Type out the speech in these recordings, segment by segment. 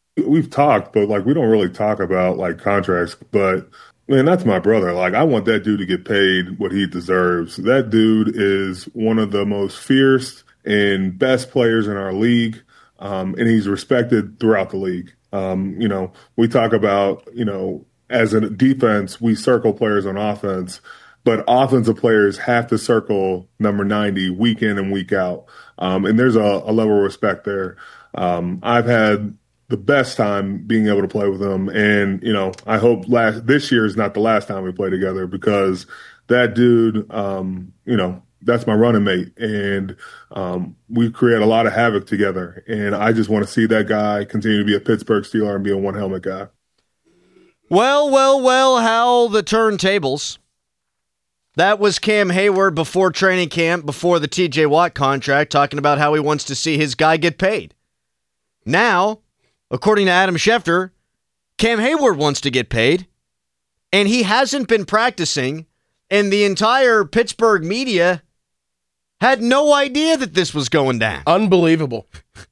we've talked, but like we don't really talk about like contracts. But man, that's my brother. Like I want that dude to get paid what he deserves. That dude is one of the most fierce and best players in our league, and he's respected throughout the league. We talk about as a defense, we circle players on offense. But offensive players have to circle number 90 week in and week out. And there's a level of respect there. I've had the best time being able to play with him. And, I hope this year is not the last time we play together because that dude, that's my running mate. And we create a lot of havoc together. And I just want to see that guy continue to be a Pittsburgh Steeler and be a one helmet guy. Well, how the turntables. That was Cam Hayward before training camp, before the TJ Watt contract, talking about how he wants to see his guy get paid. Now, according to Adam Schefter, Cam Hayward wants to get paid, and he hasn't been practicing, and the entire Pittsburgh media had no idea that this was going down. Unbelievable.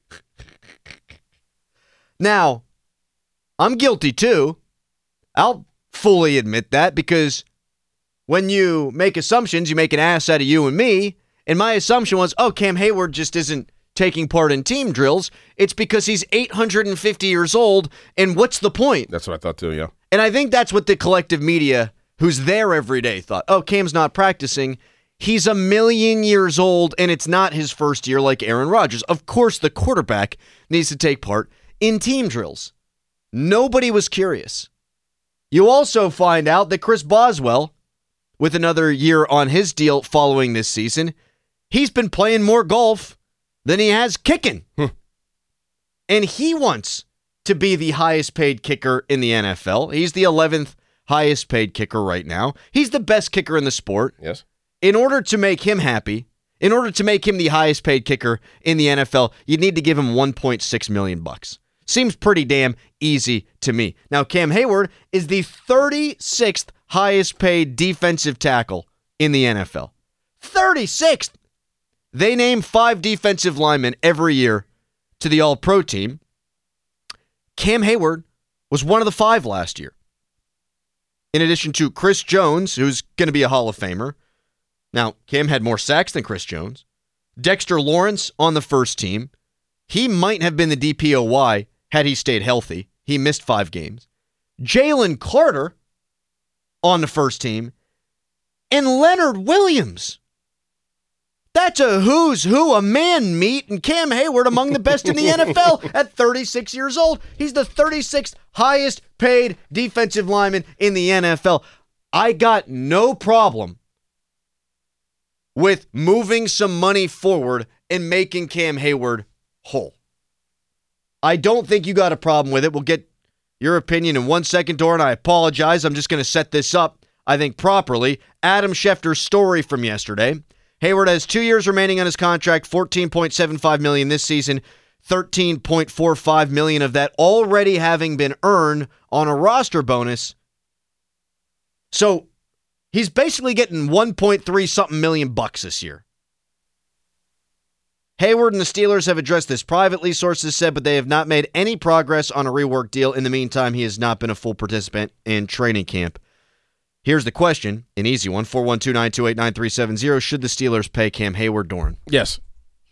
Now, I'm guilty too. I'll fully admit that because when you make assumptions, you make an ass out of you and me, and my assumption was, Cam Hayward just isn't taking part in team drills. It's because he's 850 years old, and what's the point? That's what I thought too, yeah. And I think that's what the collective media, who's there every day, thought. Cam's not practicing. He's a million years old, and it's not his first year like Aaron Rodgers. Of course, the quarterback needs to take part in team drills. Nobody was curious. You also find out that Chris Boswell, with another year on his deal following this season, he's been playing more golf than he has kicking. And he wants to be the highest paid kicker in the NFL. He's the 11th highest paid kicker right now. He's the best kicker in the sport. Yes. In order to make him happy, in order to make him the highest paid kicker in the NFL, you need to give him $1.6 million. Seems pretty damn easy to me. Now, Cam Hayward is the 36th highest paid defensive tackle in the NFL. 36th. They name 5 defensive linemen every year to the All-Pro team. Cam Hayward was one of the 5 last year. In addition to Chris Jones, who's going to be a Hall of Famer. Now, Cam had more sacks than Chris Jones. Dexter Lawrence on the first team. He might have been the DPOY had he stayed healthy. He missed 5 games. Jalen Carter on the first team, and Leonard Williams. That's a who's who, a man meat, and Cam Hayward among the best in the NFL at 36 years old. He's the 36th highest paid defensive lineman in the NFL. I got no problem with moving some money forward and making Cam Hayward whole. I don't think you got a problem with it. We'll get your opinion in 1 second, Doran. I apologize. I'm just going to set this up, I think, properly. Adam Schefter's story from yesterday. Hayward has 2 years remaining on his contract, $14.75 million this season, $13.45 million of that already having been earned on a roster bonus. So he's basically getting 1.3 something million bucks this year. Hayward and the Steelers have addressed this privately, sources said, but they have not made any progress on a rework deal. In the meantime, he has not been a full participant in training camp. Here's the question, an easy one, 412-928-9370. Should the Steelers pay Cam Hayward, Doran? Yes.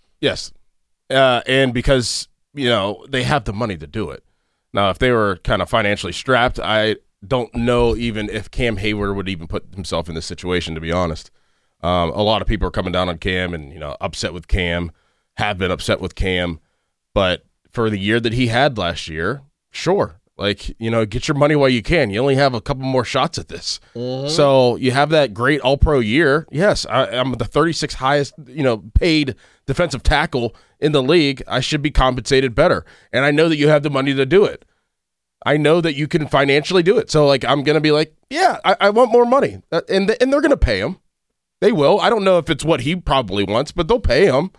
And because, they have the money to do it. Now, if they were kind of financially strapped, I don't know even if Cam Hayward would even put himself in this situation, to be honest. A lot of people are coming down on Cam and, upset with Cam. Have been upset with Cam, but for the year that he had last year, sure. Get your money while you can. You only have a couple more shots at this. Mm-hmm. So you have that great all-pro year. Yes, I'm the 36th highest, paid defensive tackle in the league. I should be compensated better. And I know that you have the money to do it. I know that you can financially do it. So, I'm going to be like, yeah, I want more money. And they're going to pay him. They will. I don't know if it's what he probably wants, but they'll pay him.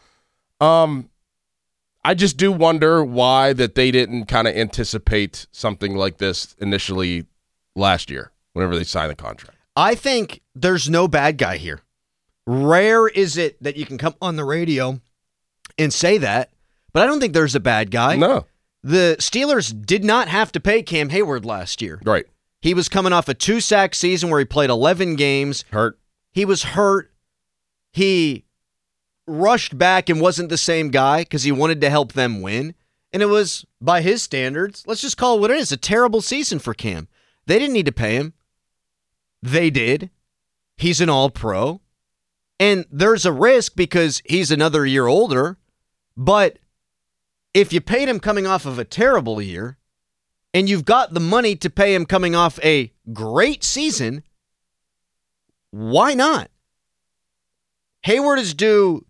I just do wonder why that they didn't kind of anticipate something like this initially last year, whenever they signed the contract. I think there's no bad guy here. Rare is it that you can come on the radio and say that, but I don't think there's a bad guy. No. The Steelers did not have to pay Cam Hayward last year. Right. He was coming off a 2-sack season where he played 11 games. Hurt. He was hurt. He rushed back and wasn't the same guy because he wanted to help them win. And it was, by his standards, let's just call it what it is, a terrible season for Cam. They didn't need to pay him. They did. He's an all-pro. And there's a risk because he's another year older. But if you paid him coming off of a terrible year, and you've got the money to pay him coming off a great season, why not? Hayward is due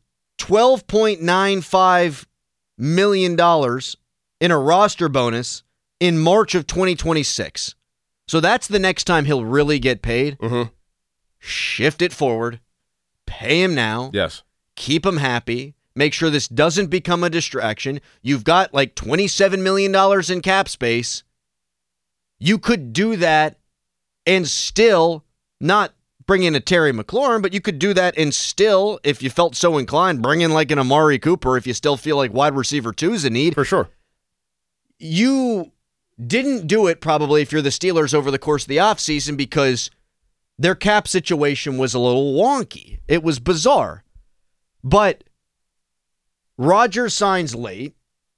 $12.95 million in a roster bonus in March of 2026. So that's the next time he'll really get paid. Mm-hmm. Shift it forward. Pay him now. Yes. Keep him happy. Make sure this doesn't become a distraction. You've got like $27 million in cap space. You could do that and still not bring in a Terry McLaurin, but you could do that and still, if you felt so inclined, bring in like an Amari Cooper if you still feel like wide receiver 2 is a need. For sure. You didn't do it probably if you're the Steelers over the course of the offseason because their cap situation was a little wonky. It was bizarre. But Rodgers signs late.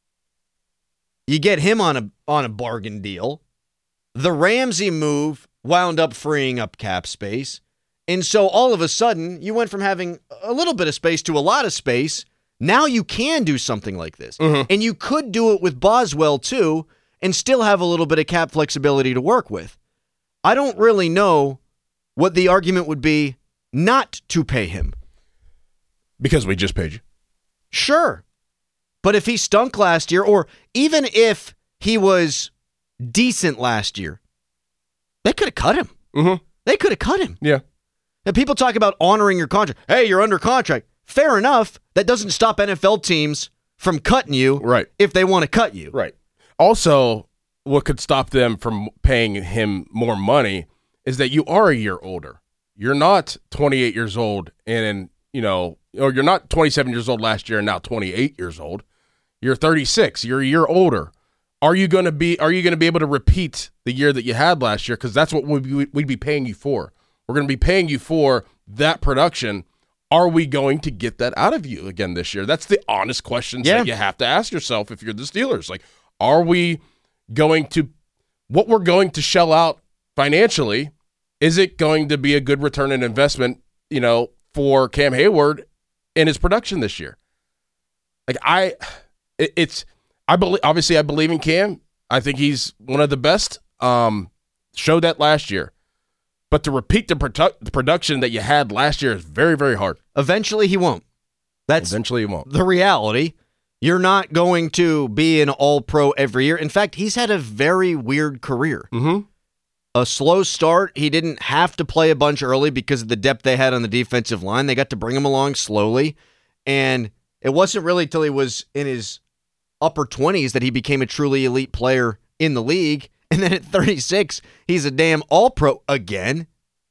You get him on a bargain deal. The Ramsey move wound up freeing up cap space. And so all of a sudden, you went from having a little bit of space to a lot of space. Now you can do something like this. Mm-hmm. And you could do it with Boswell too and still have a little bit of cap flexibility to work with. I don't really know what the argument would be not to pay him. Because we just paid you. Sure. But if he stunk last year, or even if he was decent last year, they could have cut him. Mm-hmm. They could have cut him. Yeah. And people talk about honoring your contract. Hey, you're under contract. Fair enough. That doesn't stop NFL teams from cutting you right. if they want to cut you. Right. Also, what could stop them from paying him more money is that you are a year older. You're not 28 years old and, or you're not 27 years old last year and now 28 years old. You're 36. You're a year older. Are you going to be able to repeat the year that you had last year? Because that's what we'd be paying you for. We're going to be paying you for that production. Are we going to get that out of you again this year? That's the honest questions that you have to ask yourself if you're the Steelers. Like, are we going to – what we're going to shell out financially, is it going to be a good return on investment, for Cam Hayward and his production this year? Like, I believe in Cam. I think he's one of the best. Showed that last year. But to repeat the production that you had last year is very, very hard. Eventually he won't. Eventually he won't. The reality. You're not going to be an all-pro every year. In fact, he's had a very weird career. Mm-hmm. A slow start. He didn't have to play a bunch early because of the depth they had on the defensive line. They got to bring him along slowly. And it wasn't really until he was in his upper 20s that he became a truly elite player in the league. And then at 36, he's a damn all-pro again.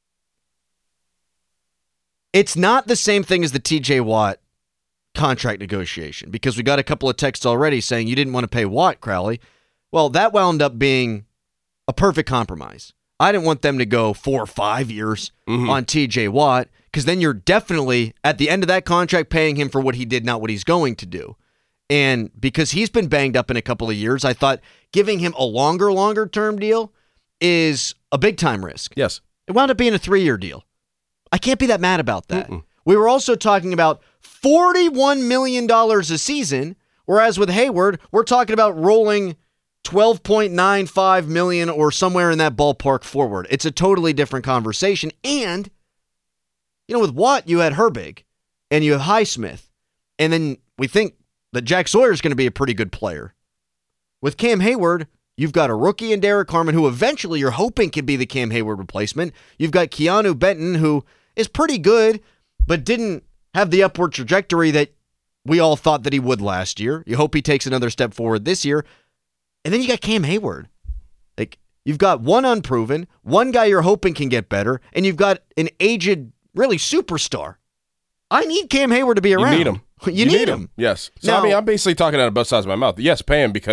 It's not the same thing as the TJ Watt contract negotiation because we got a couple of texts already saying you didn't want to pay Watt, Crowley. Well, that wound up being a perfect compromise. I didn't want them to go 4 or 5 years on TJ Watt because then you're definitely, at the end of that contract, paying him for what he did, not what he's going to do. And because he's been banged up in a couple of years, I thought giving him a longer term deal is a big time risk. Yes. It wound up being a 3-year deal. I can't be that mad about that. We were also talking about $41 million a season, whereas with Hayward, we're talking about rolling $12.95 million or somewhere in that ballpark forward. It's a totally different conversation. And, with Watt, you had Herbig and you have Highsmith. And then we think that Jack Sawyer is going to be a pretty good player. With Cam Hayward, you've got a rookie in Derek Harmon who eventually you're hoping can be the Cam Hayward replacement. You've got Keanu Benton who is pretty good but didn't have the upward trajectory that we all thought that he would last year. You hope he takes another step forward this year. And then you got Cam Hayward. Like, you've got one unproven, one guy you're hoping can get better, and you've got an aged, really superstar. I need Cam Hayward to be around. You need him. You need him. Yes. So, I'm basically talking out of both sides of my mouth. Yes, pay him because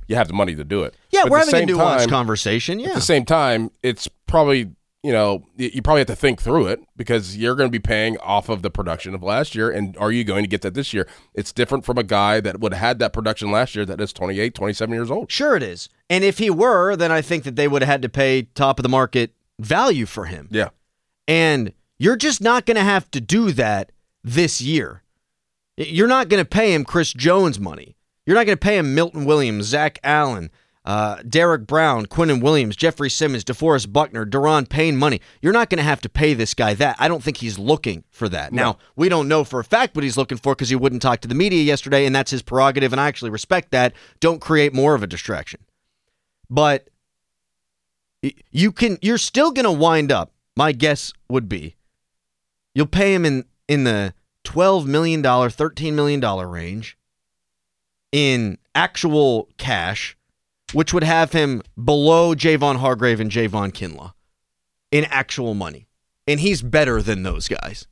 you have the money to do it. Yeah, But we're at the having a same nuanced time- conversation. Yeah. At the same time, it's probably, you probably have to think through it because you're going to be paying off of the production of last year. And are you going to get that this year? It's different from a guy that would have had that production last year that is 28, 27 years old. Sure it is. And if he were, then I think that they would have had to pay top of the market value for him. Yeah. And you're just not going to have to do that this year. You're not going to pay him Chris Jones money. You're not going to pay him Milton Williams, Zach Allen, Derek Brown, Quinnen Williams, Jeffrey Simmons, DeForest Buckner, Daron Payne money. You're not going to have to pay this guy that. I don't think he's looking for that. No. Now, we don't know for a fact what he's looking for because he wouldn't talk to the media yesterday, and that's his prerogative, and I actually respect that. Don't create more of a distraction. But you're still going to wind up, my guess would be, you'll pay him in the $12 million, $13 million range in actual cash, which would have him below Javon Hargrave and Javon Kinlaw in actual money. And he's better than those guys.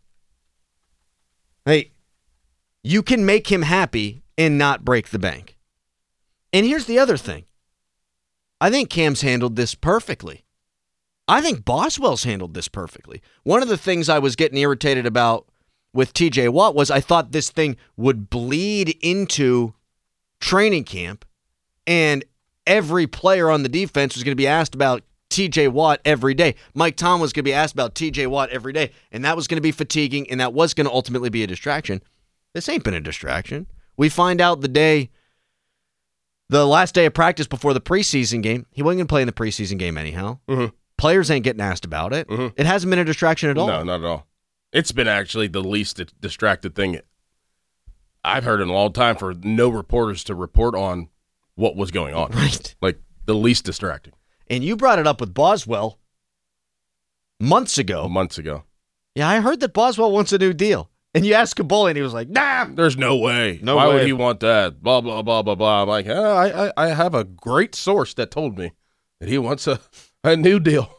Hey, you can make him happy and not break the bank. And here's the other thing. I think Cam's handled this perfectly. I think Boswell's handled this perfectly. One of the things I was getting irritated about with TJ Watt was I thought this thing would bleed into training camp and every player on the defense was going to be asked about TJ Watt every day. Mike Tom was going to be asked about TJ Watt every day, and that was going to be fatiguing, and that was going to ultimately be a distraction. This ain't been a distraction. We find out the last day of practice before the preseason game, he wasn't going to play in the preseason game anyhow. Mm-hmm. Players ain't getting asked about it. Mm-hmm. It hasn't been a distraction at all. No, not at all. It's been actually the least distracted thing I've heard in a long time for no reporters to report on what was going on. Right. Like the least distracting. And you brought it up with Boswell months ago. Yeah, I heard that Boswell wants a new deal. And you asked Kaboli, and he was like, nah. There's no way. No Why way. would he want that? Blah, blah, blah, blah, blah. I'm like, I have a great source that told me that he wants a new deal.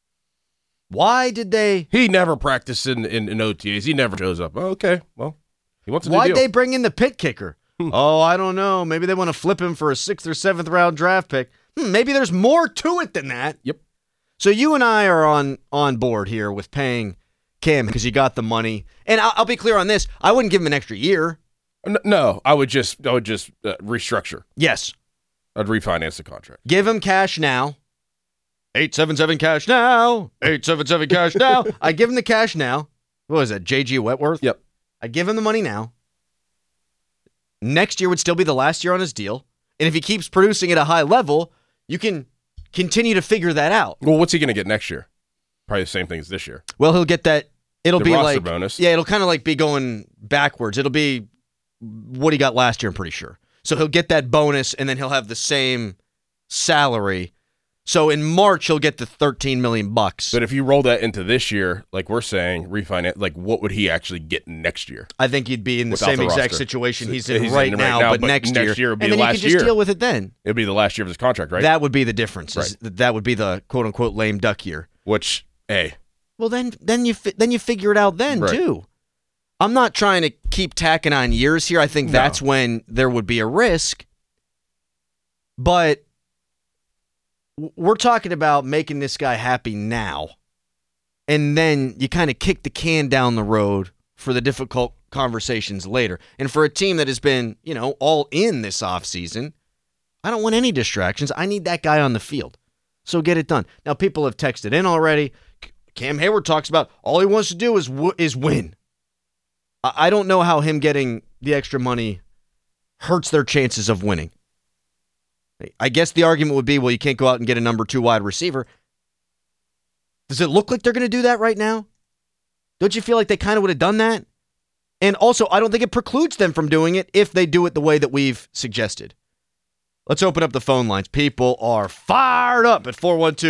Why did they? He never practiced in OTAs. He never shows up. Oh, okay, well, he wants a new Why'd deal. they bring in the pit kicker? Oh, I don't know. Maybe they want to flip him for a 6th or 7th round draft pick. Maybe there's more to it than that. Yep. So you and I are on board here with paying Cam because you got the money. And I'll be clear on this. I wouldn't give him an extra year. No, I would just restructure. Yes. I'd refinance the contract. Give him cash now. 877 cash now. 877 cash now. I give him the cash now. What was that? J.G. Wentworth? Yep. I give him the money now. Next year would still be the last year on his deal. And if he keeps producing at a high level, you can continue to figure that out. Well, what's he going to get next year? Probably the same thing as this year. Well, he'll get that. It'll The be roster like bonus. Yeah, it'll kind of like be going backwards. It'll be what he got last year, I'm pretty sure. So he'll get that bonus, and then he'll have the same salary. So in March, he'll get the $13 million. But if you roll that into this year, like we're saying, refinance, like what would he actually get next year? I think he'd be in the Without same the exact roster. situation he's So in he's right in now, but next year would be and the then you last can just year. deal with it then. It would be the last year of his contract, right? That would be the difference. Right. That would be the quote unquote lame duck year. Which, hey, Well, then you figure it out then Right. too. I'm not trying to keep tacking on years here. I think that's when there would be a risk. But we're talking about making this guy happy now. And then you kind of kick the can down the road for the difficult conversations later. And for a team that has been, all in this offseason, I don't want any distractions. I need that guy on the field. So get it done. Now, people have texted in already. Cam Hayward talks about all he wants to do is win. I don't know how him getting the extra money hurts their chances of winning. I guess the argument would be, well, you can't go out and get a number 2 wide receiver. Does it look like they're going to do that right now? Don't you feel like they kind of would have done that? And also, I don't think it precludes them from doing it if they do it the way that we've suggested. Let's open up the phone lines. People are fired up at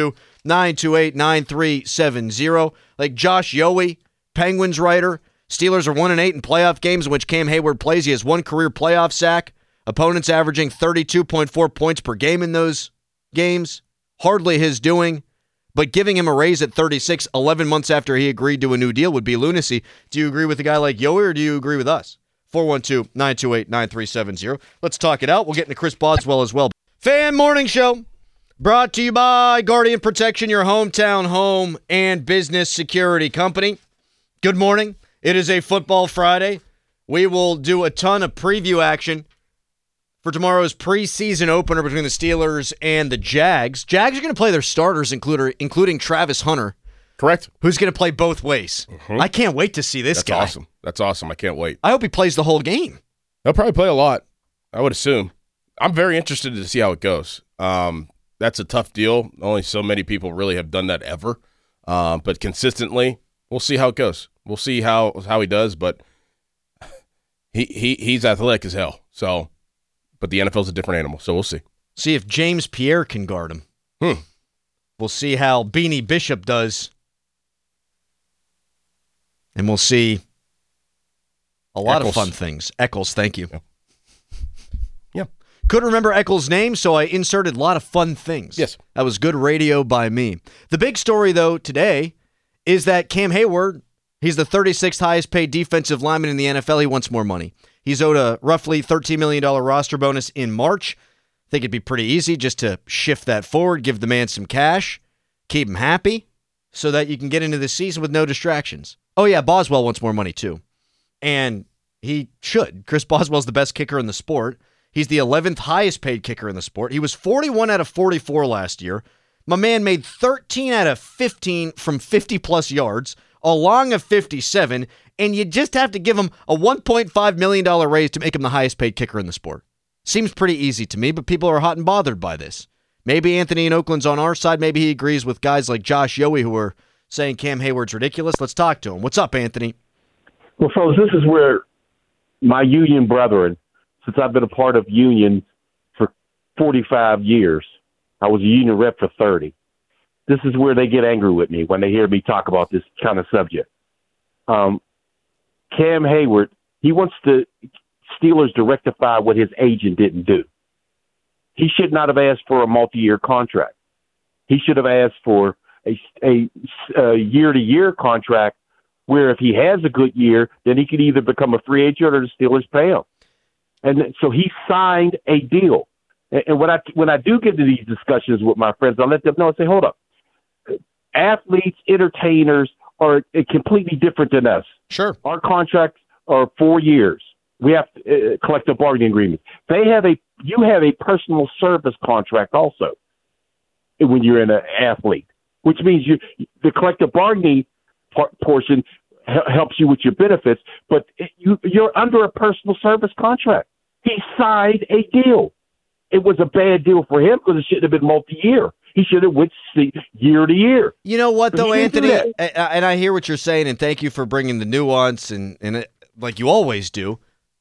412-928-9370. Like Josh Yohe, Penguins writer. Steelers are 1-8 in playoff games in which Cam Hayward plays. He has 1 career playoff sack. Opponents averaging 32.4 points per game in those games. Hardly his doing. But giving him a raise at 36, 11 months after he agreed to a new deal would be lunacy. Do you agree with a guy like Yohe or do you agree with us? 412-928-9370. Let's talk it out. We'll get into Chris Boswell as well. Fan Morning Show, brought to you by Guardian Protection, your hometown home and business security company. Good morning. It is a football Friday. We will do a ton of preview action for tomorrow's preseason opener between the Steelers and the Jags. Jags are going to play their starters, including Travis Hunter. Correct. Who's going to play both ways. Mm-hmm. I can't wait to see this guy. Awesome. That's awesome. I can't wait. I hope he plays the whole game. He'll probably play a lot, I would assume. I'm very interested to see how it goes. That's a tough deal. Only so many people really have done that ever. But consistently, we'll see how it goes. We'll see how he does, but he's athletic as hell. So, but the NFL's a different animal, so we'll see. See if James Pierre can guard him. We'll see how Beanie Bishop does. And we'll see a lot of fun things. Eccles, thank you. Yeah. Couldn't remember Eccles' name, so I inserted a lot of fun things. Yes. That was good radio by me. The big story, though, today is that Cam Hayward, he's the 36th highest paid defensive lineman in the NFL. He wants more money. He's owed a roughly $13 million roster bonus in March. I think it'd be pretty easy just to shift that forward, give the man some cash, keep him happy, so that you can get into the season with no distractions. Oh, yeah, Boswell wants more money, too. And he should. Chris Boswell's the best kicker in the sport. He's the 11th highest paid kicker in the sport. He was 41 out of 44 last year. My man made 13 out of 15 from 50-plus yards, a long of 57, and you just have to give him a $1.5 million raise to make him the highest paid kicker in the sport. Seems pretty easy to me, but people are hot and bothered by this. Maybe Anthony in Oakland's on our side. Maybe he agrees with guys like Josh Yohe who are saying Cam Hayward's ridiculous. Let's talk to him. What's up, Anthony? Well, fellas, this is where my union brethren, since I've been a part of union for 45 years, I was a union rep for 30. This is where they get angry with me when they hear me talk about this kind of subject. Cam Hayward, he wants the Steelers to rectify what his agent didn't do. He should not have asked for a multi-year contract. He should have asked for a year-to-year contract where if he has a good year, then he could either become a free agent or the Steelers pay him. And so he signed a deal. And when I do get to these discussions with my friends, I let them know and say, hold up. Athletes, entertainers are completely different than us. Sure. Our contracts are 4 years. We have collective bargaining agreements. You have a personal service contract also when you're an athlete, which means the collective bargaining portion helps you with your benefits, but you're under a personal service contract. He signed a deal. It was a bad deal for him because it should have been multi-year. He should have went year to year. You know what, though, Anthony? And I hear what you're saying, and thank you for bringing the nuance, and it, like you always do.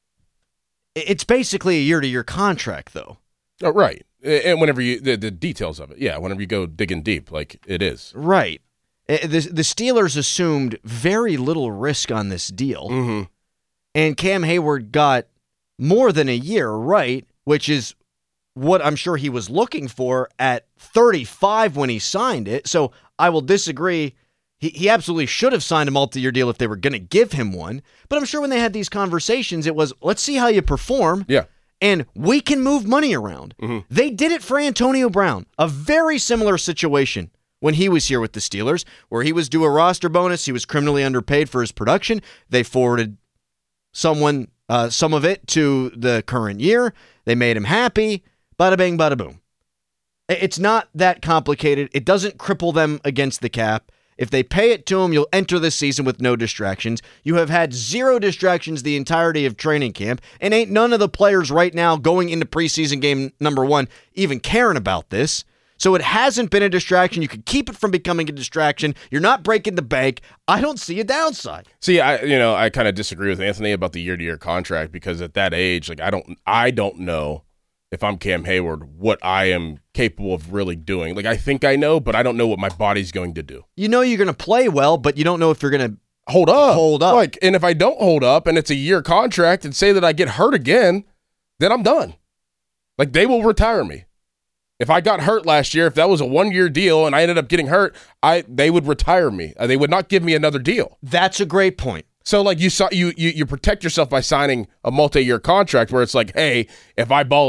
It's basically a year-to-year contract, though. Oh, right. And whenever the details of it, yeah, whenever you go digging deep, like it is. Right. The Steelers assumed very little risk on this deal, mm-hmm. and Cam Hayward got more than a year, right, which is what I'm sure he was looking for at 35 when he signed it. So I will disagree. He absolutely should have signed a multi-year deal if they were going to give him one. But I'm sure when they had these conversations, it was, let's see how you perform. Yeah. And we can move money around. Mm-hmm. They did it for Antonio Brown, a very similar situation when he was here with the Steelers, where he was due a roster bonus. He was criminally underpaid for his production. They forwarded some of it to the current year. They made him happy. Bada bang, bada boom. It's not that complicated. It doesn't cripple them against the cap. If they pay it to him, you'll enter this season with no distractions. You have had zero distractions the entirety of training camp, and ain't none of the players right now going into preseason game number 1 even caring about this. So it hasn't been a distraction. You could keep it from becoming a distraction. You're not breaking the bank. I don't see a downside. See, I kind of disagree with Anthony about the year-to-year contract because at that age, like I don't know if I'm Cam Hayward, what I am capable of really doing. Like, I think I know, but I don't know what my body's going to do. You know you're going to play well, but you don't know if you're going to hold up. Like, and if I don't hold up and it's a year contract and say that I get hurt again, then I'm done. Like, they will retire me. If I got hurt last year, if that was a 1-year deal and I ended up getting hurt, they would retire me. They would not give me another deal. That's a great point. So, like, you protect yourself by signing a multi-year contract where it's like, hey, if I ball out,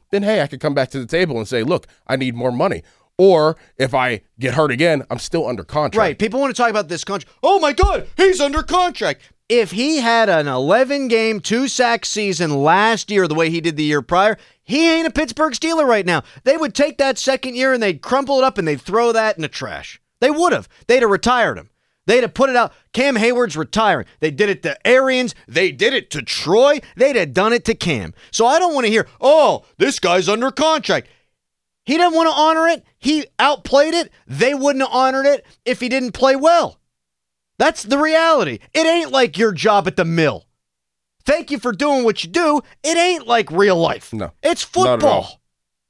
then hey, I could come back to the table and say, look, I need more money. Or if I get hurt again, I'm still under contract. Right. People want to talk about this contract. Oh, my God, he's under contract. If he had an 11-game, 2-sack season last year the way he did the year prior, he ain't a Pittsburgh Steeler right now. They would take that second year and they'd crumple it up and they'd throw that in the trash. They would have. They'd have retired him. They'd have put it out. Cam Hayward's retiring. They did it to Arians. They did it to Troy. They'd have done it to Cam. So I don't want to hear, oh, this guy's under contract. He didn't want to honor it. He outplayed it. They wouldn't have honored it if he didn't play well. That's the reality. It ain't like your job at the mill. Thank you for doing what you do. It ain't like real life. No. It's football.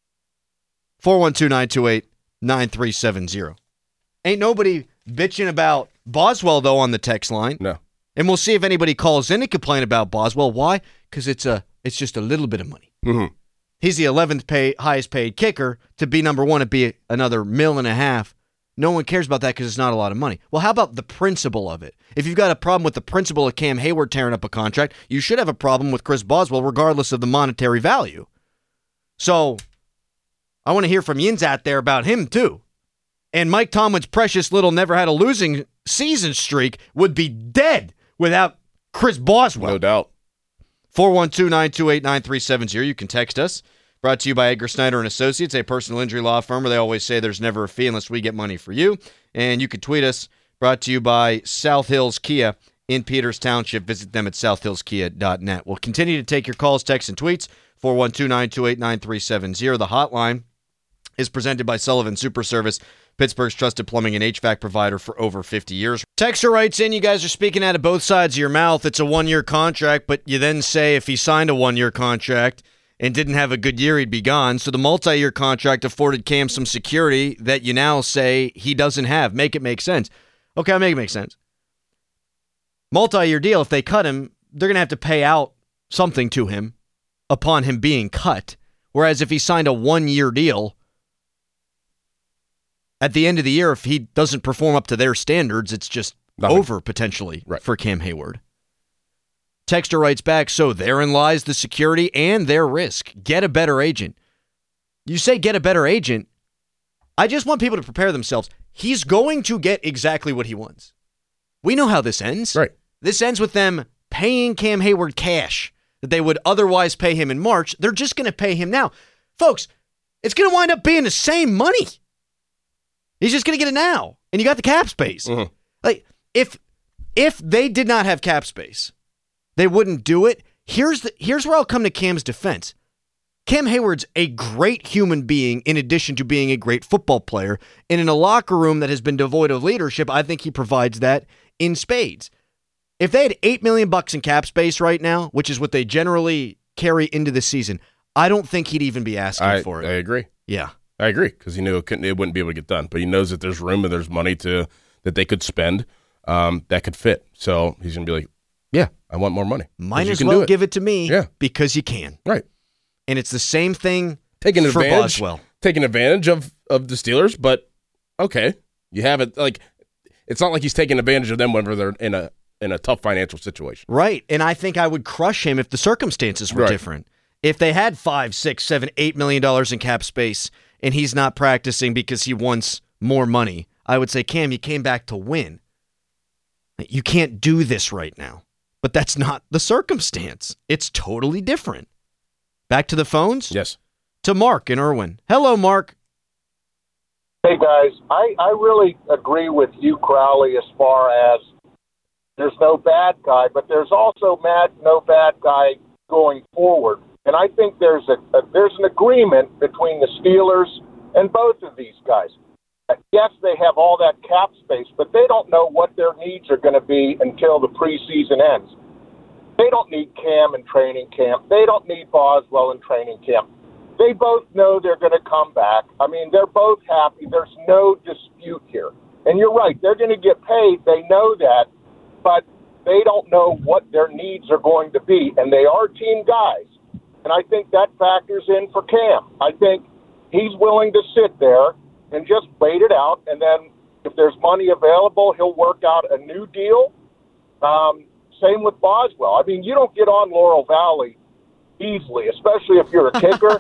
412-928-9370. Ain't nobody bitching about Boswell, though, on the text line. No. And we'll see if anybody calls in to complain about Boswell. Why? Because it's just a little bit of money. Mm-hmm. He's the 11th highest paid kicker. To be number one, it'd be another $1.5 million. No one cares about that because it's not a lot of money. Well, how about the principle of it? If you've got a problem with the principle of Cam Hayward tearing up a contract, you should have a problem with Chris Boswell regardless of the monetary value. So I want to hear from Yins out there about him too. And Mike Tomlin's precious little never had a losing season streak would be dead without Chris Boswell. No doubt. 412-928-9370. You can text us. Brought to you by Edgar Snyder & Associates, a personal injury law firm where they always say there's never a fee unless we get money for you. And you can tweet us. Brought to you by South Hills Kia in Peters Township. Visit them at southhillskia.net. We'll continue to take your calls, texts, and tweets. 412-928-9370. The hotline is presented by Sullivan Super Service, Pittsburgh's trusted plumbing and HVAC provider for over 50 years. Texter writes in, you guys are speaking out of both sides of your mouth. It's a one-year contract, but you then say if he signed a one-year contract and didn't have a good year, he'd be gone. So the multi-year contract afforded Cam some security that you now say he doesn't have. Make it make sense. Okay, I'll make it make sense. Multi-year deal, if they cut him, they're going to have to pay out something to him upon him being cut. Whereas if he signed a one-year deal, at the end of the year, if he doesn't perform up to their standards, it's just over potentially for Cam Hayward. Texter writes back, so therein lies the security and their risk. Get a better agent. You say get a better agent. I just want people to prepare themselves. He's going to get exactly what he wants. We know how this ends. Right. This ends with them paying Cam Hayward cash that they would otherwise pay him in March. They're just going to pay him now. Folks, it's going to wind up being the same money. He's just going to get it now. And you got the cap space. Mm-hmm. Like, if they did not have cap space, they wouldn't do it. Here's where I'll come to Cam's defense. Cam Hayward's a great human being in addition to being a great football player. And in a locker room that has been devoid of leadership, I think he provides that in spades. If they had $8 million in cap space right now, which is what they generally carry into the season, I don't think he'd even be asking for it. I agree. Yeah. I agree, because he knew it wouldn't be able to get done. But he knows that there's room and there's money that they could spend that could fit. So he's going to be like, yeah, I want more money. Might as well give it to me because you can. Right. And it's the same thing taking for advantage, Boswell. Taking advantage of the Steelers, but okay. You have it. Like, it's not like he's taking advantage of them whenever they're in a tough financial situation. Right. And I think I would crush him if the circumstances were different. If they had $5, $6, $7, $8 million in cap space and he's not practicing because he wants more money, I would say, Cam, you came back to win. You can't do this right now. But that's not the circumstance. It's totally different. Back to the phones? Yes. To Mark in Irwin. Hello, Mark. Hey, guys. I really agree with you, Crowley, as far as there's no bad guy, but there's also no bad guy going forward. And I think there's an agreement between the Steelers and both of these guys. Yes, they have all that cap space, but they don't know what their needs are going to be until the preseason ends. They don't need Cam in training camp. They don't need Boswell in training camp. They both know they're going to come back. I mean, they're both happy. There's no dispute here. And you're right, they're going to get paid. They know that, but they don't know what their needs are going to be. And they are team guys. And I think that factors in for Cam. I think he's willing to sit there and just wait it out. And then if there's money available, he'll work out a new deal. Same with Boswell. I mean, you don't get on Laurel Valley easily, especially if you're a kicker.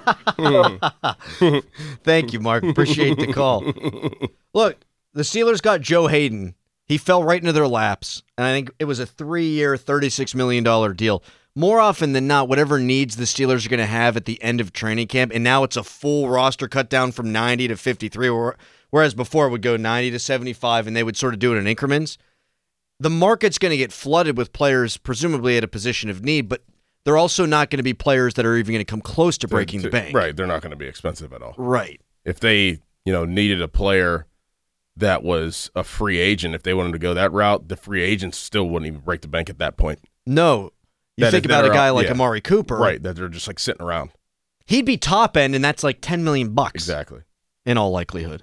Thank you, Mark. Appreciate the call. Look, the Steelers got Joe Hayden. He fell right into their laps, and I think it was a 3-year, $36 million deal. More often than not, whatever needs the Steelers are going to have at the end of training camp, and now it's a full roster cut down from 90 to 53, whereas before it would go 90 to 75, and they would sort of do it in increments. The market's going to get flooded with players, presumably at a position of need, but they're also not going to be players that are even going to come close to breaking the bank. Right, they're not going to be expensive at all. Right. If they, needed a player that was a free agent, if they wanted to go that route, the free agents still wouldn't even break the bank at that point. No. You think about a guy like Amari Cooper. Right, that they're just like sitting around. He'd be top end, and that's like $10 million. Exactly. In all likelihood.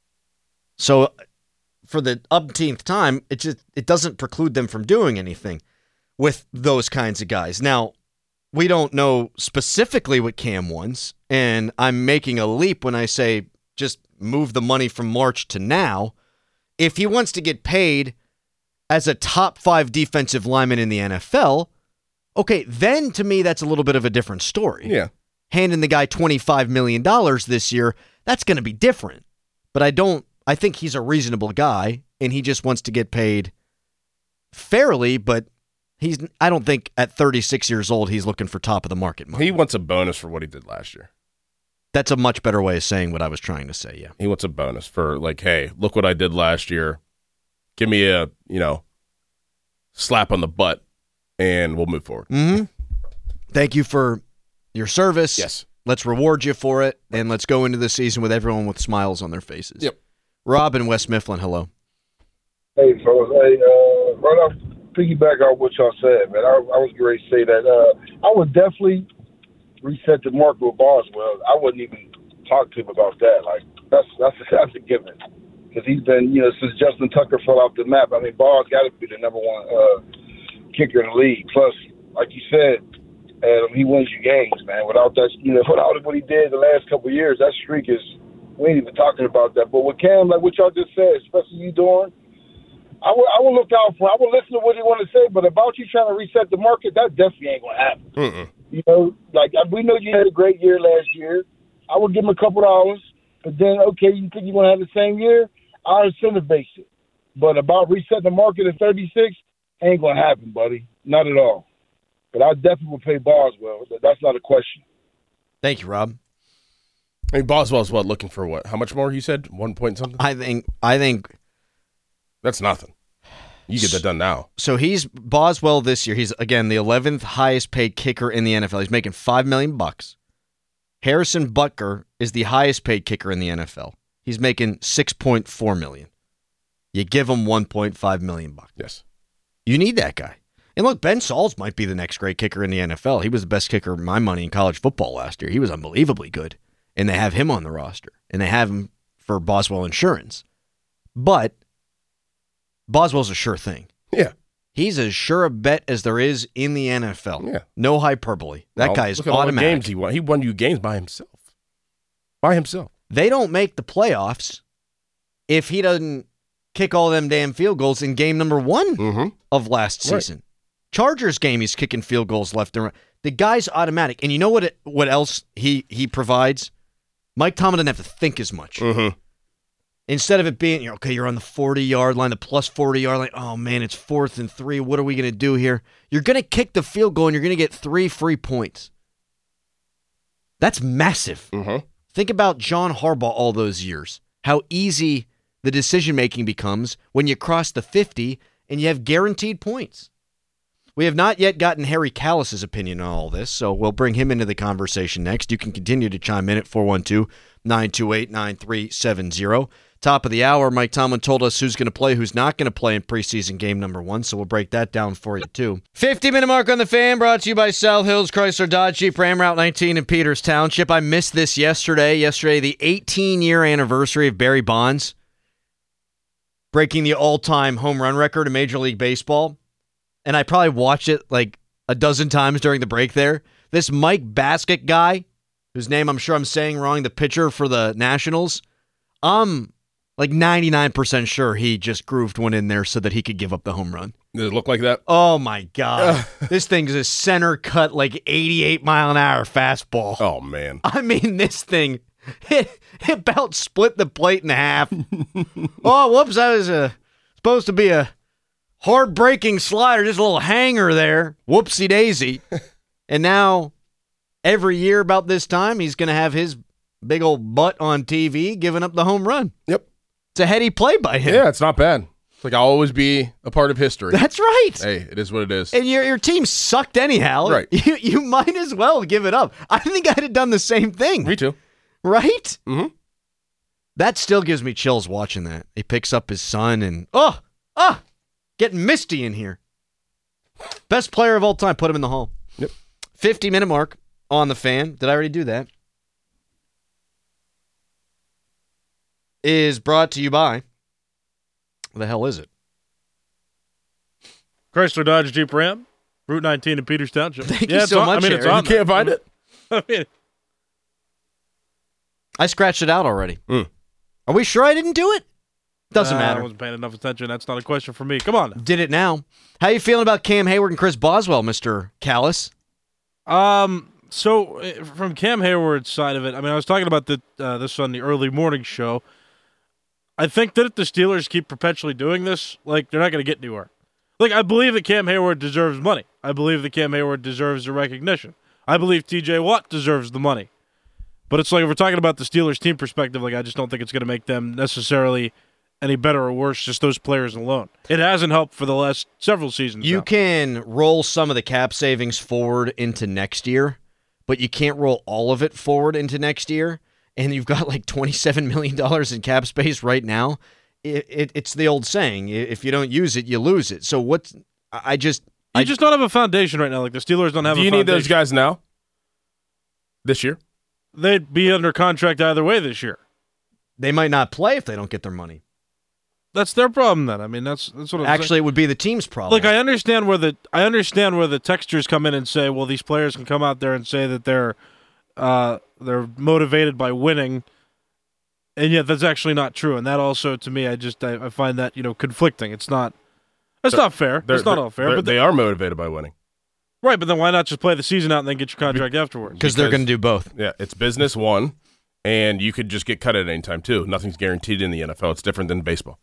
So for the umpteenth time, it doesn't preclude them from doing anything with those kinds of guys. Now, we don't know specifically what Cam wants, and I'm making a leap when I say just move the money from March to now. If he wants to get paid as a top 5 defensive lineman in the NFL, okay, then to me that's a little bit of a different story. Yeah. Handing the guy $25 million this year, that's going to be different. But I think he's a reasonable guy, and he just wants to get paid fairly, but I don't think at 36 years old he's looking for top of the market money. He wants a bonus for what he did last year. That's a much better way of saying what I was trying to say, yeah. He wants a bonus for like, hey, look what I did last year. Give me a, slap on the butt, and we'll move forward. Mm-hmm. Thank you for your service. Yes. Let's reward you for it, and let's go into the season with everyone with smiles on their faces. Yep. Rob in West Mifflin, hello. Hey, fellas. Hey, right off, piggyback on what y'all said, man. I was great to say that. I would definitely reset the market with Boswell. I wouldn't even talk to him about that. Like, that's a given. Because he's been, since Justin Tucker fell off the map, I mean, Ball's got to be the number one kicker in the league. Plus, like you said, Adam, he wins you games, man. Without that, without what he did the last couple of years, that streak is, we ain't even talking about that. But with Cam, like what y'all just said, especially you doing, I will look out for him. I will listen to what he want to say, but about you trying to reset the market, that definitely ain't going to happen. Mm-mm. We know you had a great year last year. I would give him a couple dollars, but then, okay, you think you're going to have the same year? I'll incentive base it. But about resetting the market at 36, ain't going to happen, buddy. Not at all. But I definitely would pay Boswell. That's not a question. Thank you, Rob. I mean, Boswell's looking for what? How much more, you said? 1 point something? I think that's nothing. You get that done now. So he's Boswell this year. He's, again, the 11th highest paid kicker in the NFL. He's making $5 million. Harrison Butker is the highest paid kicker in the NFL. He's making $6.4 million. You give him $1.5 million. Yes. You need that guy. And look, Ben Sauls might be the next great kicker in the NFL. He was the best kicker of my money in college football last year. He was unbelievably good. And they have him on the roster. And they have him for Boswell Insurance. But Boswell's a sure thing. Yeah. He's as sure a bet as there is in the NFL. Yeah. No hyperbole. That guy is look at all the automatic. games he won. He won you games by himself. They don't make the playoffs if he doesn't kick all them damn field goals in game number 1 of last season. Right. Chargers game, he's kicking field goals left and right. The guy's automatic. And you know what else he provides? Mike Tomlin doesn't have to think as much. Mm-hmm. Instead of it being, you're on the 40-yard line, the plus 40-yard line. Oh, man, it's 4th and 3. What are we going to do here? You're going to kick the field goal, and you're going to get 3 free points. That's massive. Mm-hmm. Think about John Harbaugh all those years. How easy the decision-making becomes when you cross the 50 and you have guaranteed points. We have not yet gotten Harry Callis's opinion on all this, so we'll bring him into the conversation next. You can continue to chime in at 412-928-9370. Top of the hour, Mike Tomlin told us who's going to play, who's not going to play in preseason game number 1, so we'll break that down for you, too. 50-minute mark on the Fan, brought to you by South Hills Chrysler Dodge Jeep Ram Route 19 in Peters Township. I missed this yesterday. The 18-year anniversary of Barry Bonds breaking the all-time home run record in Major League Baseball. And I probably watched it like a dozen times during the break there. This Mike Baskett guy, whose name I'm sure I'm saying wrong, the pitcher for the Nationals, I'm Like 99% sure he just grooved one in there so that he could give up the home run. Does it look like that? Oh, my God. This thing's a center cut, like 88-mile-an-hour fastball. Oh, man. I mean, this thing, it about split the plate in half. Oh, whoops. That was supposed to be a hard-breaking slider, just a little hanger there. Whoopsie-daisy. And now, every year about this time, he's going to have his big old butt on TV giving up the home run. Yep. It's a heady play by him. Yeah, it's not bad. It's like I'll always be a part of history. That's right. Hey, it is what it is. And your team sucked anyhow. Right. You might as well give it up. I think I'd have done the same thing. Me too. Right? Mm-hmm. That still gives me chills watching that. He picks up his son and, getting misty in here. Best player of all time. Put him in the hall. Yep. 50-minute mark on the Fan. Did I already do that? Is brought to you by, what the hell is it? Chrysler Dodge Jeep Ram, Route 19 in Peters Township. Thank you so much, it's Aaron. on. You can't find it? I mean, I scratched it out already. Mm. Are we sure I didn't do it? Doesn't I matter. wasn't paying enough attention. That's not a question for me. Come on. Did it now. How you feeling about Cam Hayward and Chris Boswell, Mr. Callis? So from Cam Hayward's side of it, I mean, I was talking about this on the early morning show. I think that if the Steelers keep perpetually doing this, like, they're not going to get anywhere. Like, I believe that Cam Hayward deserves money. I believe that Cam Hayward deserves the recognition. I believe T.J. Watt deserves the money. But it's like, if we're talking about the Steelers team perspective, like, I just don't think it's going to make them necessarily any better or worse, just those players alone. It hasn't helped for the last several seasons. You now. can roll some of the cap savings forward into next year, but you can't roll all of it forward into next year. And you've got like $27 million in cap space right now. It's the old saying, if you don't use it, you lose it. So I just don't have a foundation right now. Like the Steelers don't have a foundation. Do you need those guys now? This year? They'd be under contract either way this year. They might not play if they don't get their money. That's their problem then. I mean, that's what I'm Actually, saying. it would be the team's problem. Like I understand where the textures come in and say, well, these players can come out there and say that they're motivated by winning, and yet that's actually not true. And that also, to me, I find that conflicting. It's not. That's not fair. It's not all fair. But they are motivated by winning. Right, but then why not just play the season out and then get your contract afterwards? Because they're going to do both. Yeah, it's business, one, and you could just get cut at any time, too. Nothing's guaranteed in the NFL. It's different than baseball.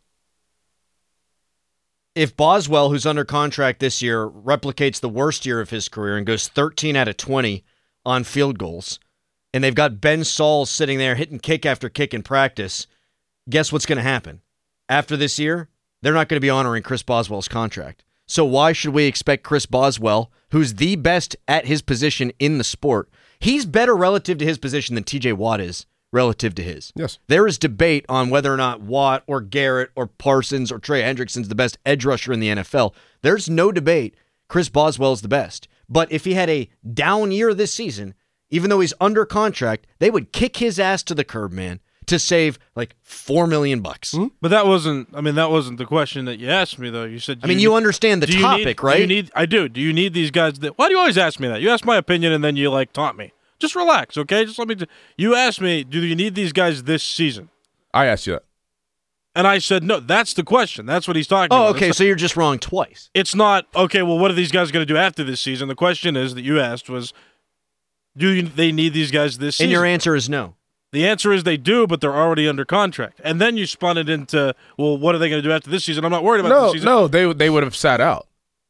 If Boswell, who's under contract this year, replicates the worst year of his career and goes 13 out of 20 on field goals, and they've got Ben Saul sitting there hitting kick after kick in practice, guess what's going to happen? After this year, they're not going to be honoring Chris Boswell's contract. So why should we expect Chris Boswell, who's the best at his position in the sport, he's better relative to his position than TJ Watt is relative to his. Yes. There is debate on whether or not Watt or Garrett or Parsons or Trey Hendrickson's the best edge rusher in the NFL. There's no debate. Chris Boswell is the best. But if he had a down year this season, even though he's under contract, they would kick his ass to the curb, man, to save like $4 million. Mm-hmm. But that wasn't the question that you asked me, though. You said, you understand the topic, right? I do. Do you need these guys? Why do you always ask me that? You ask my opinion and then you taunt me. Just relax, okay? Just let me. You asked me, do you need these guys this season? I asked you that. And I said, no, that's the question. That's what he's talking about. Oh, okay, so you're just wrong twice. It's not, okay, well, what are these guys going to do after this season? The question is that you asked was, they need these guys this season? And your answer is no. The answer is they do, but they're already under contract. And then you spun it into, well, what are they going to do after this season? I'm not worried about this season. No, they would have sat out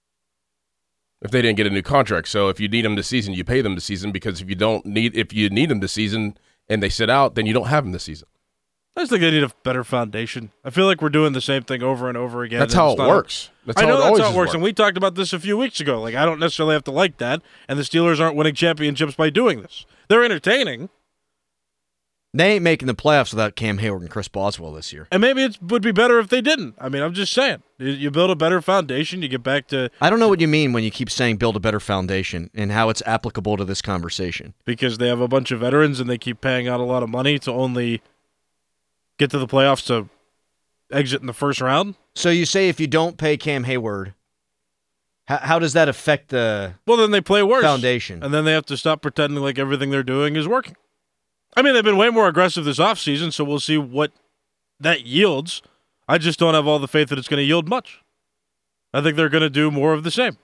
if they didn't get a new contract. So if you need them this season, you pay them this season, because if you need them this season and they sit out, then you don't have them this season. I just think they need a better foundation. I feel like we're doing the same thing over and over again. That's how it works. I know that's how it works, and we talked about this a few weeks ago. Like, I don't necessarily have to like that, and the Steelers aren't winning championships by doing this. They're entertaining. They ain't making the playoffs without Cam Hayward and Chris Boswell this year. And maybe it would be better if they didn't. I mean, I'm just saying. You build a better foundation, you get back to... I don't know what you mean when you keep saying build a better foundation and how it's applicable to this conversation. Because they have a bunch of veterans and they keep paying out a lot of money to only get to the playoffs to exit in the first round. So you say if you don't pay Cam Hayward, how does that affect the Well, then they play worse. foundation? And then they have to stop pretending like everything they're doing is working. I mean, they've been way more aggressive this offseason, so we'll see what that yields. I just don't have all the faith that it's going to yield much. I think they're going to do more of the same.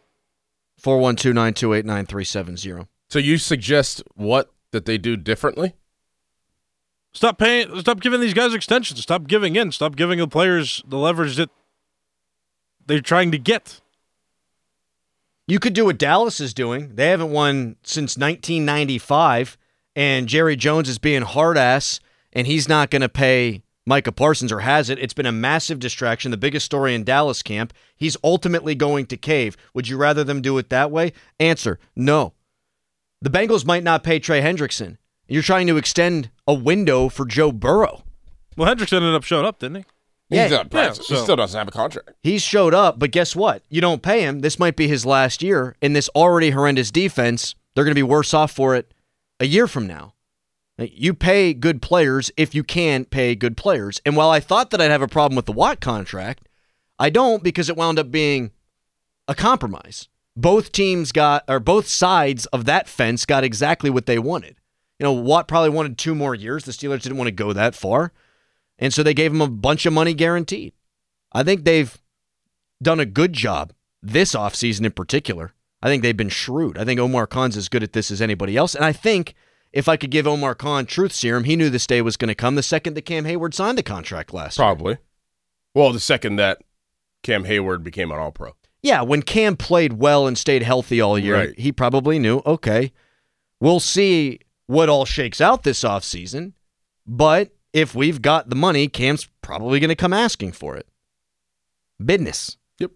412-928-9370. So you suggest what that they do differently? Stop giving these guys extensions. Stop giving in. Stop giving the players the leverage that they're trying to get. You could do what Dallas is doing. They haven't won since 1995, and Jerry Jones is being hard-ass, and he's not going to pay Micah Parsons, or has it. It's been a massive distraction, the biggest story in Dallas camp. He's ultimately going to cave. Would you rather them do it that way? Answer, no. The Bengals might not pay Trey Hendrickson. You're trying to extend a window for Joe Burrow. Well, Hendrickson ended up showing up, didn't he? Yeah, yeah, he still doesn't have a contract. He's showed up, but guess what? You don't pay him. This might be his last year. In this already horrendous defense, they're going to be worse off for it a year from now. You pay good players if you can pay good players. And while I thought that I'd have a problem with the Watt contract, I don't, because it wound up being a compromise. Both sides of that fence got exactly what they wanted. Watt probably wanted 2 more years. The Steelers didn't want to go that far. And so they gave him a bunch of money guaranteed. I think they've done a good job this offseason in particular. I think they've been shrewd. I think Omar Khan's as good at this as anybody else. And I think if I could give Omar Khan truth serum, he knew this day was going to come the second that Cam Hayward signed the contract last year. Probably. Well, the second that Cam Hayward became an All-Pro. Yeah, when Cam played well and stayed healthy all year, Right. He probably knew, okay, we'll see what all shakes out this offseason, but if we've got the money, Cam's probably going to come asking for it. Business. Yep.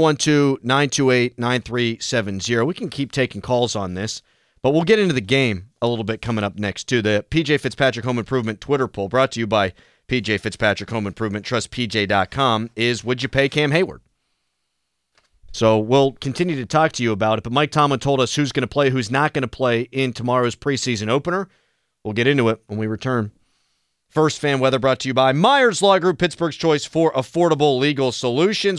412-928-9370. We can keep taking calls on this, but we'll get into the game a little bit coming up next, too. The PJ Fitzpatrick Home Improvement Twitter poll, brought to you by PJ Fitzpatrick Home Improvement, trustpj.com, is would you pay Cam Hayward? So we'll continue to talk to you about it, but Mike Tomlin told us who's going to play, who's not going to play in tomorrow's preseason opener. We'll get into it when we return. First Fan Weather brought to you by Myers Law Group, Pittsburgh's choice for affordable legal solutions.